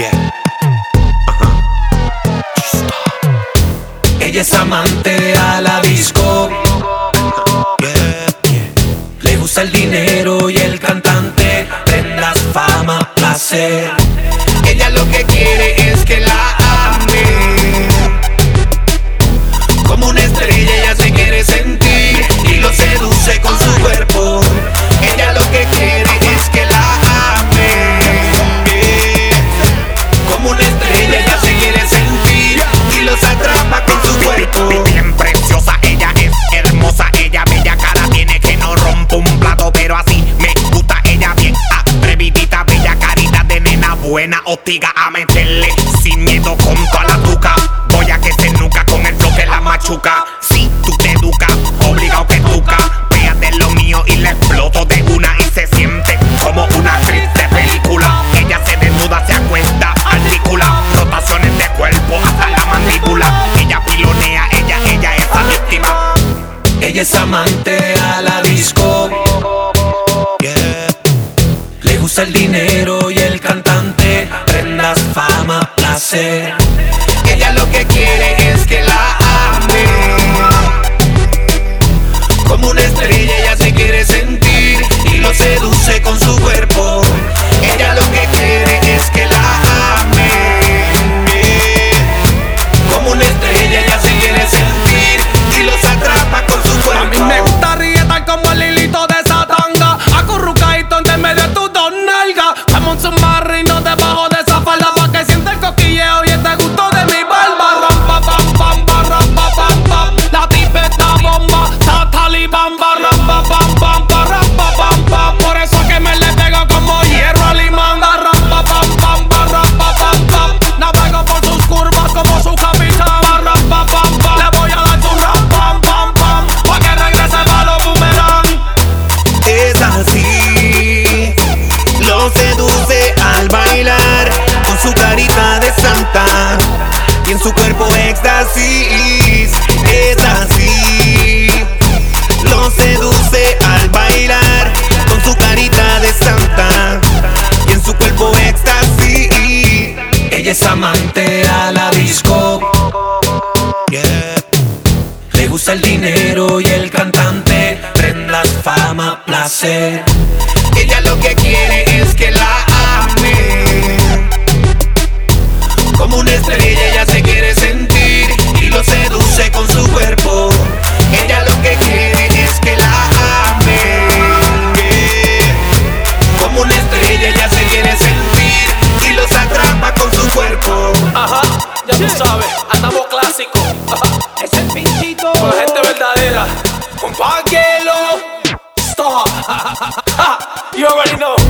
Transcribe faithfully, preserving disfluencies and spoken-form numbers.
Yeah. Ajá. Ella es amante a la disco. Yeah, yeah. Le gusta el dinero y el cantante, prendas, fama, placer. Ella lo que quiere es que la ame. Como una estrella ella se quiere sentir y lo seduce con su cuerpo. Ella lo que quiere es que la ame. Como una estrella ella se quiere sentir y los atrapa con su cuerpo. Bien preciosa, ella es hermosa, ella bella cara tiene que no rompe un plato, pero así me gusta ella bien atrevidita, bella carita de nena buena, hostiga a meterle sin miedo con toda la tuca. Voy a que se nuca con el flow que la machuca. Si tú te educas, obligado que tuca. Véate lo mío y le exploto de una y se siente como una actriz de película. Ella se desnuda, se acuesta, articula rotaciones de cuerpo hasta la mandíbula. Ella pilonea, ella, ella es adictiva. Ella es amante a la disco. Yeah. Le gusta el dinero y el cantante, prendas, fama, placer. Ella lo que quiere es que la ame. Como una estrella ella se quiere sentir y lo seduce con su cuerpo. Ella lo que quiere es que la ame. Como una estrella ella se quiere sentir y los atrapa con su cuerpo. A mí me gusta rietar como el hilito de esa tanga, acurrucadito entre medio de tus dos nalgas, como un submarino debajo de esa falda, pa' que sienta el cosquilleo y este gusto de mi barba. Rampa, pam, pam, pam, rampa, pam, pam. La tipa está bomba, está talibamba. Rampa, pam, pam, pam, rampa, pam, pam. Por eso que me le pego como hierro al imán. Rampa, pam, pam, pam, rampa, pam, pam. Navego por sus curvas como su capitán. Rampa, pam, pam. Le voy a dar su ram, pam, pam, pam, pa' que regrese pa' los boomerang. Es así, lo seduce al bailar con su carita de santa y en su cuerpo éxtasis. Es así, lo seduce al bailar con su carita de santa y en su cuerpo éxtasis. Ella es amante a la disco. Yeah. Le gusta el dinero y el cantante, prendas, fama, placer. Ella lo que quiere es que la ame. Como una estrella ella se quiere sentir y lo seduce con su cuerpo. Ella lo que quiere es que la ame. Como una estrella ella se quiere sentir y los atrapa con su cuerpo. Ajá, ya tú sabes, andamos clásico. Es el pinchito con la gente verdadera. Compáquelo. Stop. You already know.